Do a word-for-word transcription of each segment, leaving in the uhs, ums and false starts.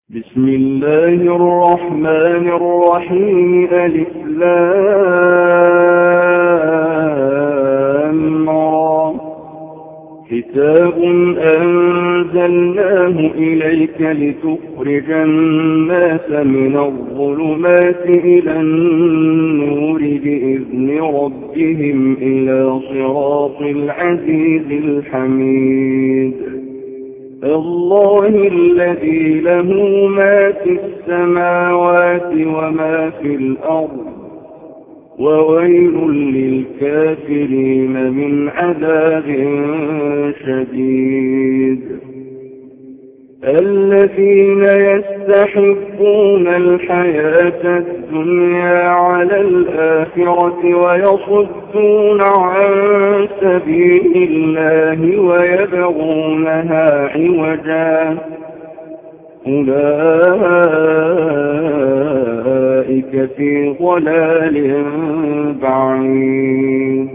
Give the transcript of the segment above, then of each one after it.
بسم الله الرحمن الرحيم. ألف لام را. كتاب أنزلناه إليك لتخرج الناس من الظلمات إلى النور بإذن ربهم إلى صراط العزيز الحميد. الله الذي له ما في السماوات وما في الأرض، وويل للكافرين من عذاب شديد. الذين يستحبون الحياة الدنيا على الآخرة ويصدون عن سبيل الله ويبغونها عوجا، أولئك في ضلال بعيد.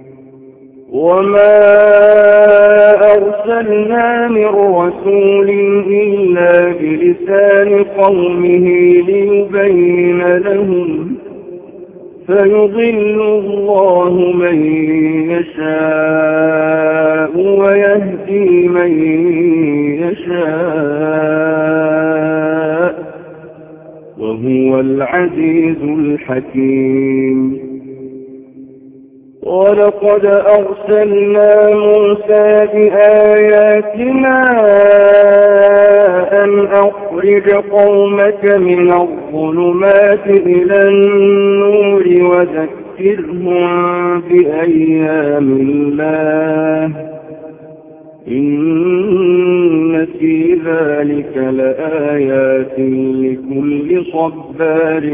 وما أرسلنا من رسول إلا بلسان قومه ليبين لهم، فيضل الله من يشاء ويهدي من يشاء، وهو العزيز الحكيم. ولقد أرسلنا موسى بآياتنا أن أخرج قومك من الظلمات إلى النور وذكرهم بأيام الله، إن في ذلك لآيات لكل صبار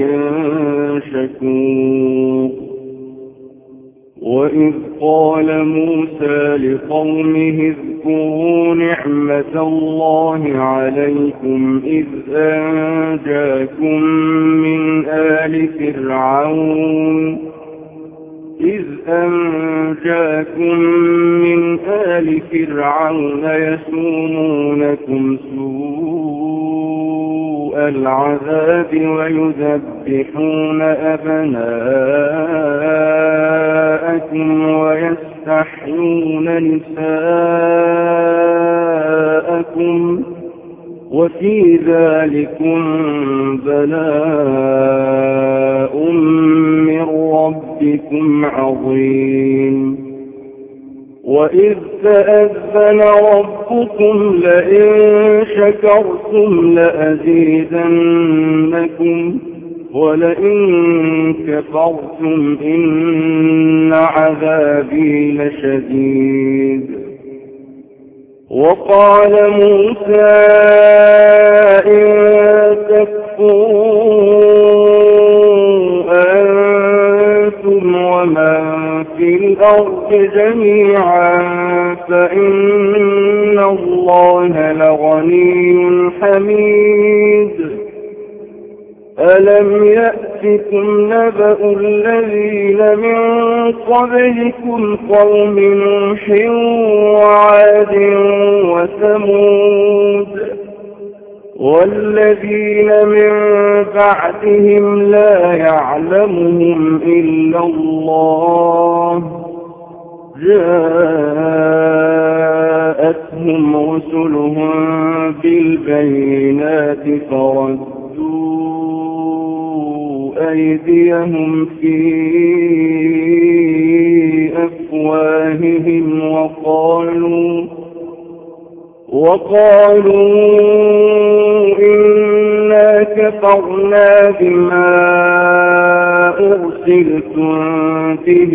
شكور. وإذ قال موسى لقومه اذكروا نعمة الله عليكم إذ أنجاكم من آل فرعون إذ أنجاكم من آل فرعون يسومونكم سوء العذاب ويذبحون أبناءكم ويستحيون نساءكم، وفي ذلكم بلاء من ربكم عظيم. وإذ تأذن ربكم لئن شكرتم لأزيدنكم ولئن كفرتم إن عذابي لشديد. وقال موسى إن تكفروا أنتم ومن في الأرض جميعا فإن الله لغني حميد. ألم يأتكم نبأ الذين من قبلكم قوم نوح وعاد وثمود والذين من بعدهم لا يعلمهم إلا الله، جاءتهم رسلهم بالبينات فردوا أيديهم في أفواههم وقالوا وقالوا إنا كفرنا بما أرسلتم به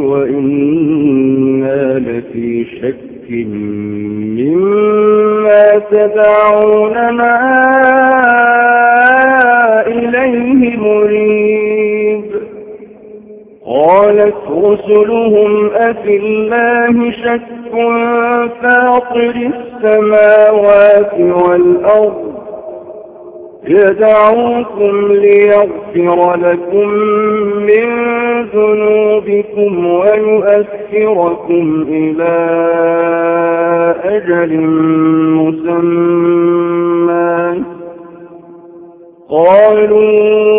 وإنا لفي شك مما تدعوننا إليه مريب. قالت رسلهم أفي الله شك فاطر السماوات والأرض يدعوكم ليغفر لكم من ذنوبكم ويؤخركم إلى أجل مسمى قالوا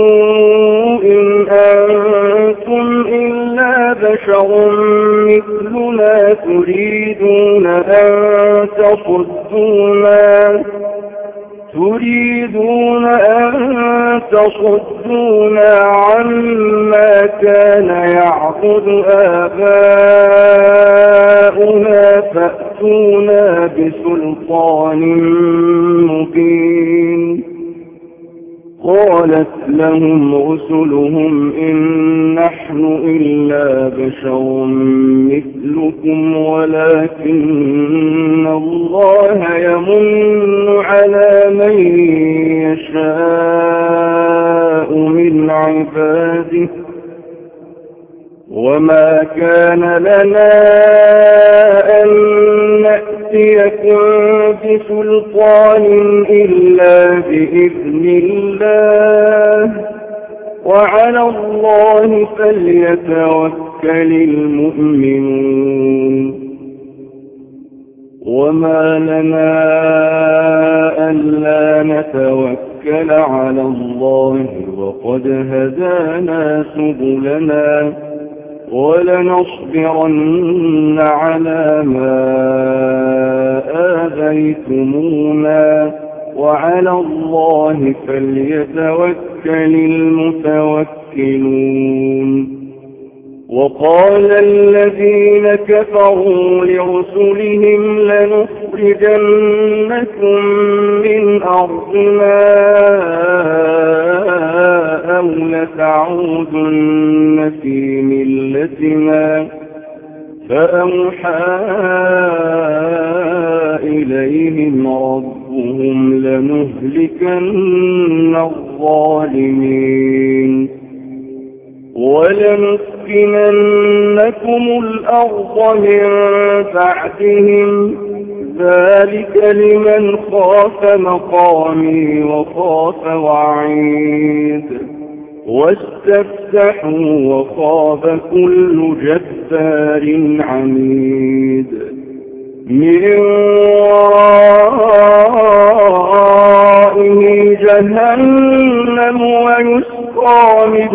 إن أنتم إلا بشر مثلنا تريدون أن تصدونا تريدون أن تصدونا عما كان يعبد آباؤنا فأتونا بسلطان مبين. قالت لهم رسلهم إن نحن إلا بشر مثلكم ولكن الله يمن على من يشاء من عباده وما كان لنا أن نأتيكم بسلطان إلا بإذن الله وعلى الله فليتوكل المؤمنون. وما لنا ألا نتوكل على الله وقد هدانا سبلنا ولنصبرن على ما آذيتمونا وعلى الله فليتوكل المتوكلون. وقال الذين كفروا لرسلهم لنخرجنكم من أرضنا أو لتعودن في ملتنا فأوحى إليهم ربهم لنهلكن الظالمين ولنسكننكم الأرض من بعدهم ذلك لمن خاف مقامي وخاف وعيد واستفتحوا وخاب كل جبار عنيد. من ورائه جهنم ويسقى من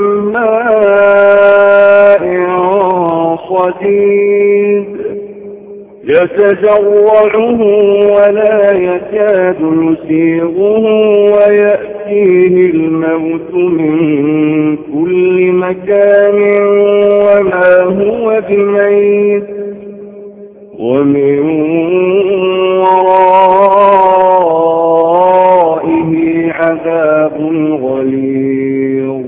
ماء صديد يتجرعه ولا يكاد يسيغه ويأتيه الموت من كل مكان وما هو بميت ومن ورائه عذاب غليظ.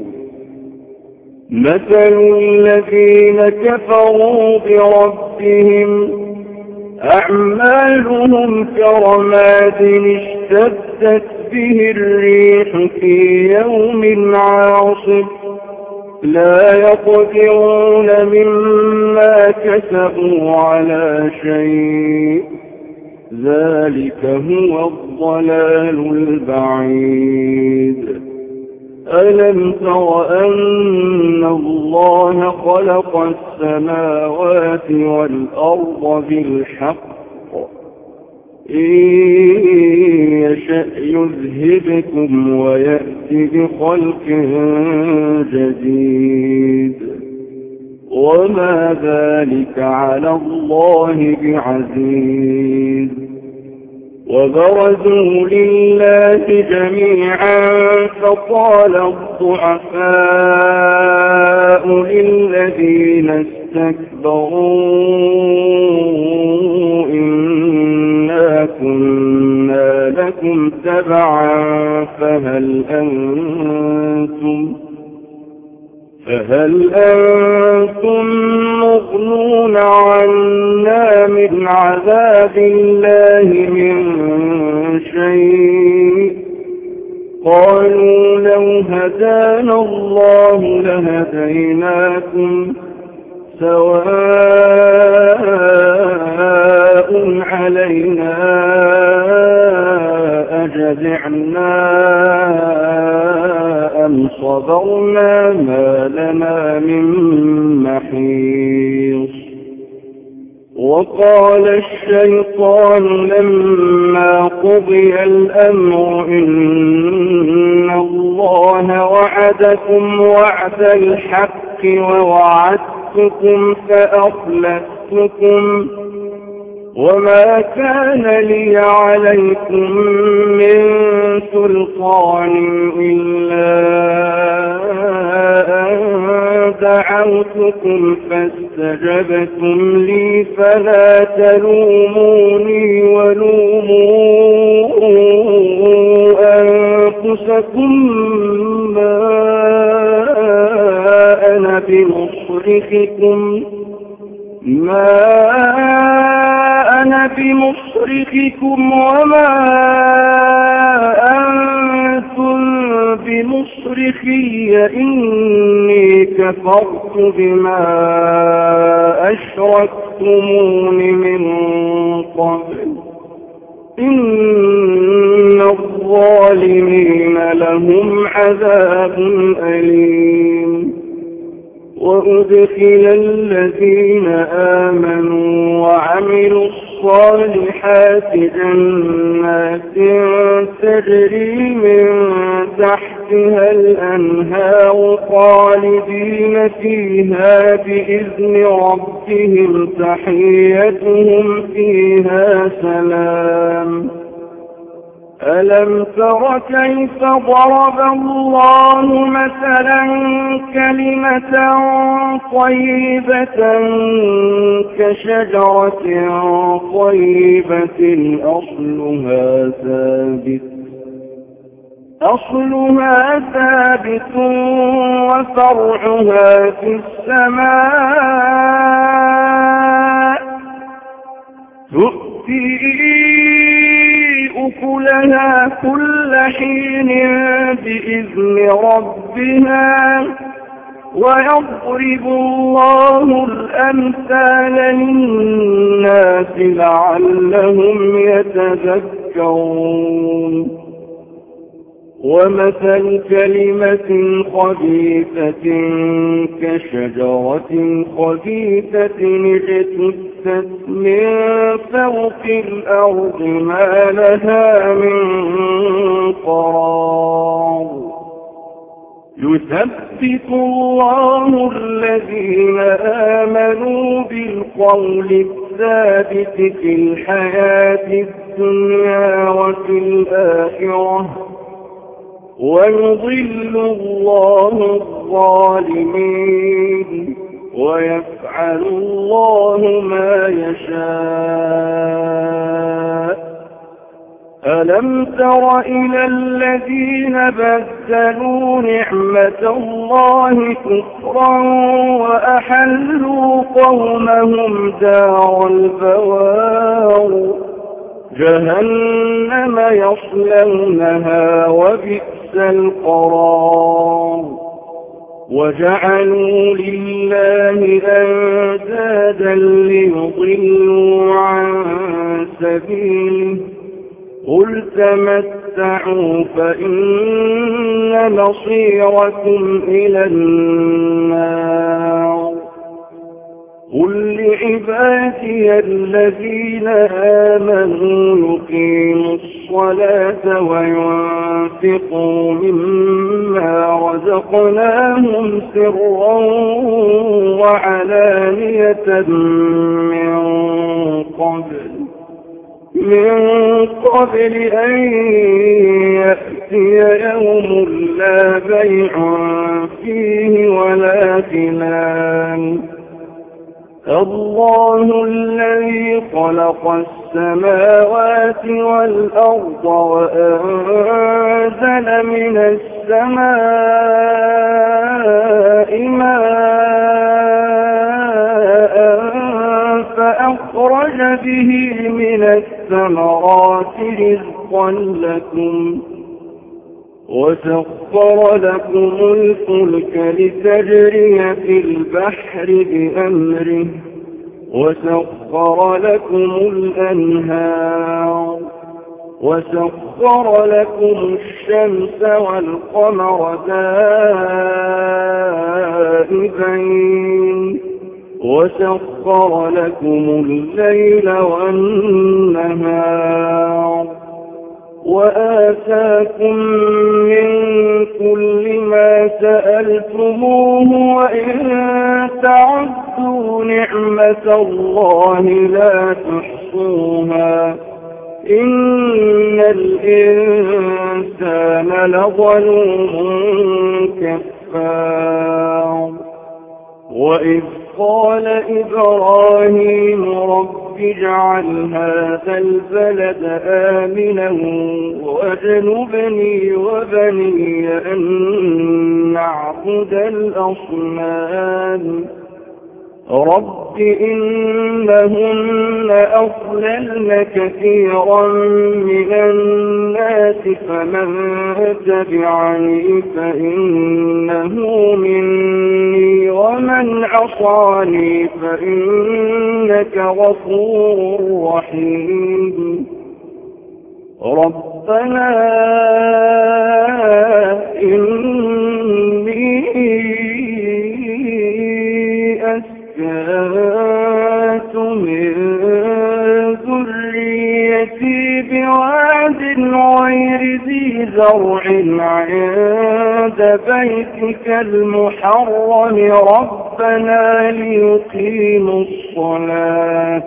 مثل الذين كفروا بربهم أعمالهم كرماد اشتدت به الريح في يوم عاصف لا يقدرون مما كسبوا على شيء ذلك هو الضلال البعيد. ألم تر أن الله خلق السماوات والأرض بالحق إن يشأ يذهبكم ويأتي بخلق جديد وما ذلك على الله بعزيز. وبرزوا لله جميعا فقال الضعفاء للذين استكبروا إنا كنا لكم تبعا فهل أنتم فهل أنتم مغنون عنا من عذاب الله من شيء؟ قالوا لو هدانا الله لهديناكم سواء علينا أجزعنا أم صبرنا ما لنا من محيص. وقال الشيطان لما قضي الأمر إن الله وعدكم وعد الحق ووعدتكم فأخلفتكم وما كان لي عليكم من سلطان إلا أن دعوتكم فاستجبتم لي فلا تلوموني ولوموا أنفسكم ما أنا بمصرخكم ما أنا بمصرخكم وما أنتم بمصرخي إني كفرت بما أشركتمون من قبل إن الظالمين لهم عذاب أليم. وأدخل الذين آمنوا وعملوا الصالحات جنات تجري من تحتها الأنهار خالدين فيها بإذن ربهم تحيتهم فيها سلام. ألم تر كيف ضرب الله مثلا كلمة طيبة كشجرة طيبة أصلها ثابت أصلها ثابت وفرعها في السماء تؤتي أكلها كل حين بإذن ربها ويضرب الله الأمثال للناس لعلهم يتذكرون. ومثل كلمة خبيثة كشجرة خبيثة اجتثت من فوق الأرض ما لها من قرار. يثبت الله الذين آمنوا بالقول الثابت في الحياة الدنيا وفي الآخرة ويضل الله الظالمين ويفعل الله ما يشاء. ألم تر إلى الذين بدلوا نعمة الله كفرا وأحلوا قومهم دار البوار جهنم يصلونها وبئس القرار. وجعلوا لله أندادا ليضلوا عن سبيله قل تمتعوا فإن مصيركم إلى النار. قل لعبادي الذين آمنوا يقيموا الصلاة وينفقوا مما رزقناهم سرا وعلانية من قبل من قبل أن يأتي يوم لا بيع فيه ولا خلال. الله الذي خلق السماوات والأرض وأنزل من السماء ماء فأخرج به من الثمرات رزقا لكم وسخر لكم الفلك لتجري في البحر بأمره وسخر لكم الأنهار وسخر لكم الشمس والقمر دائبين وسخر لكم الليل والنهار وآتاكم من كل ما سألتموه وإن تعدوا نعمة الله لا تحصوها إن الإنسان لظلوم كفار. وإذ قال إبراهيم رب اجعل هذا البلد آمنا واجنبني وبني أن نعبد الأصنام رب إنهن أضللن كثيرا من الناس فمن تبعني فإنه مني ومن عصاني فإنك غفور رحيم. ربنا إني أسكنت من ذريتي بواد غير ذي زرع عند بيتك المحرم ربنا ليقيموا الصلاة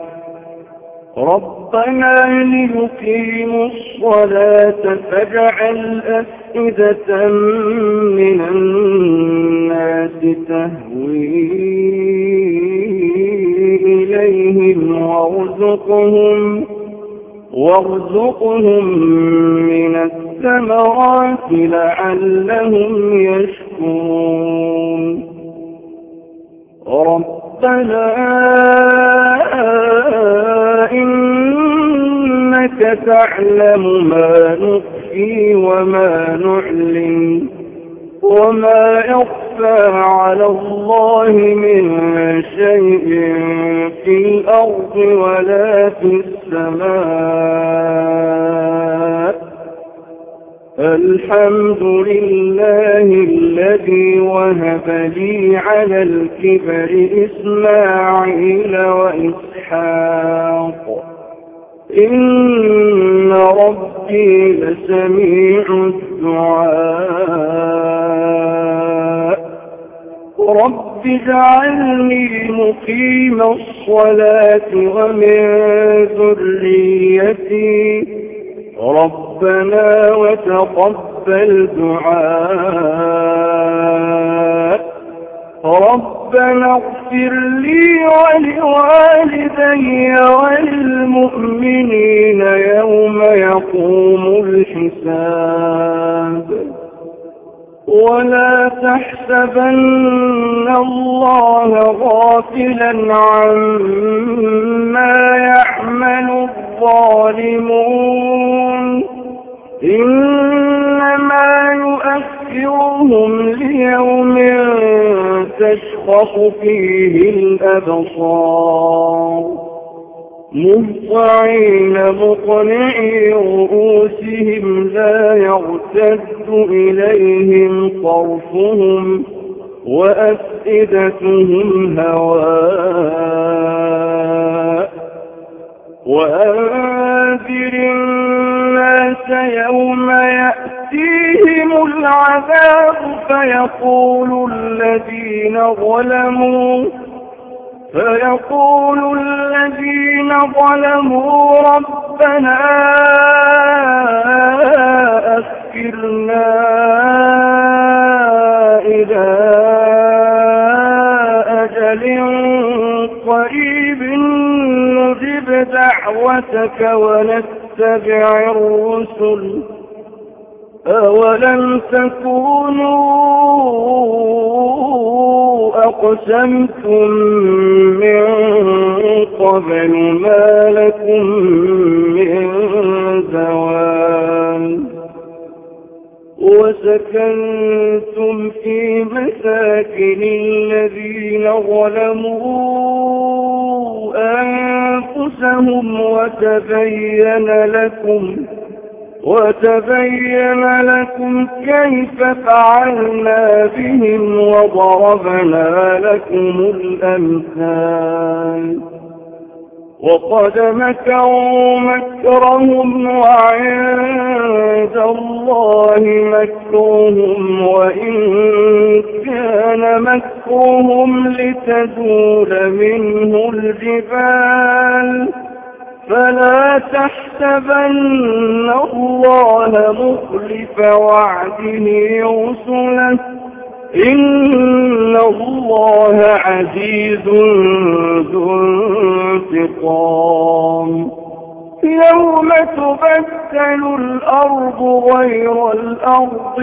ربنا ليقيموا الصلاة فاجعل أفئدة من الناس تهوي إليهم وارزقهم وارزقهم من الثمرات لعلهم يشكرون. ربنا إنك تعلم ما نخفي وما نعلن وما يخفى على الله من شيء في الأرض ولا في السماء. الحمد لله الذي وهب لي على الكبر إسماعيل وإسحاق إن ربي لسميع الدعاء. رب اجعلني مقيم الصلاة ومن ذريتي ربنا وتقبل دعاء. ربنا اغفر لي ولوالدي وللمؤمنين يوم يقوم الحساب. ولا تحسبن الله غافلا عما يعمل الظالمون إنما يؤخرهم ليوم تشخص فيه الأبصار مهطعين مقنعي رؤوسهم لا يرتد إليهم طرفهم وأفئدتهم هواء. وأنذر الناس يوم يأتيهم العذاب فيقول الذين ظلموا فيقول الذين ظلموا ربنا أخرنا إلى أجل قريب نجب دعوتك ونتبع الرسل أولم تكونوا أقسمتم من قبل ما لكم من زوال وسكنتم في مساكن الذين ظلموا أنفسهم وتبين لكم وتبين لكم كيف فعلنا بهم وضربنا لكم الأمثال وقد مكروا مكرهم وعند الله مكرهم وإن كان مكرهم لتزول منه الجبال فلا تحسبن الله مخلف وعده رسله إن الله عزيز ذو انتقام يوم تبدل الأرض غير الأرض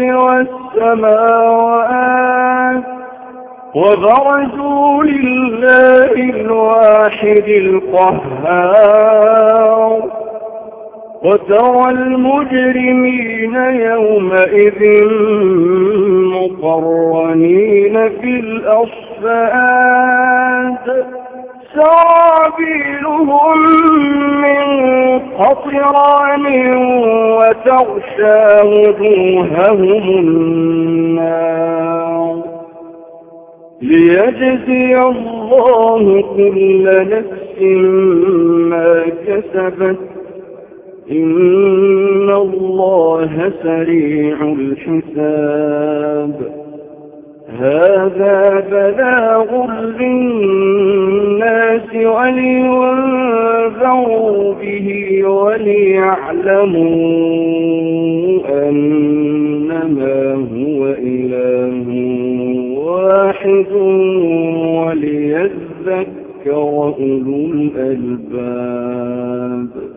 والسماوات وبرزوا لله الواحد القهار وترى المجرمين يومئذ مقرنين في الأصفاد سرابيلهم من قطران وتغشى وجوههم النار ليجزي الله كل نفس ما كسبت إن الله سريع الحساب هذا بلاغ للناس ولينذروا به وليعلموا أنما هو إله واحد وليذكر أولو الألباب